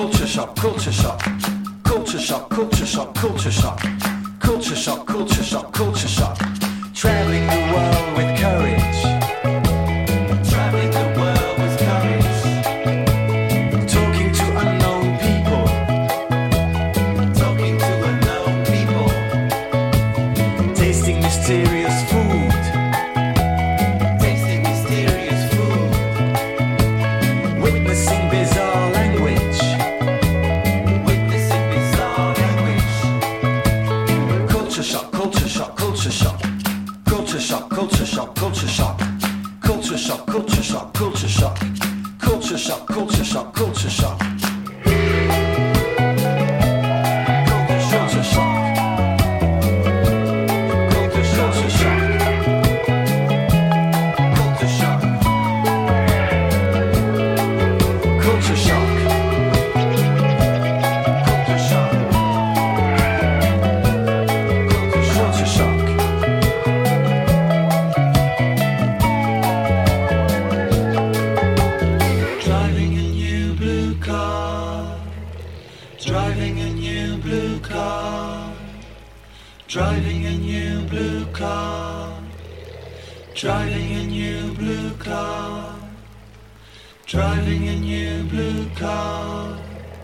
culture shock, culture shock, culture shock, culture shock, culture shock, culture shock, culture shock, culture shock. Traveling the world with courage. Traveling the world with courage. Talking to unknown people. Talking to unknown people. Tasting mysterious food. Tasting mysterious food. Witnessing bizarre language. Witnessing bizarre language. Culture shock, culture shock, culture shock. Culture shock, culture shock, culture shock. Culture shock, culture shock, culture shock. Culture shock, culture shock, culture shock. Culture shock. Culture shock. Culture shock. Culture shock. Culture shock. Culture shock. Driving a new blue car. Driving a new blue car. Driving a new blue car. Driving a new blue car. Driving a new blue car.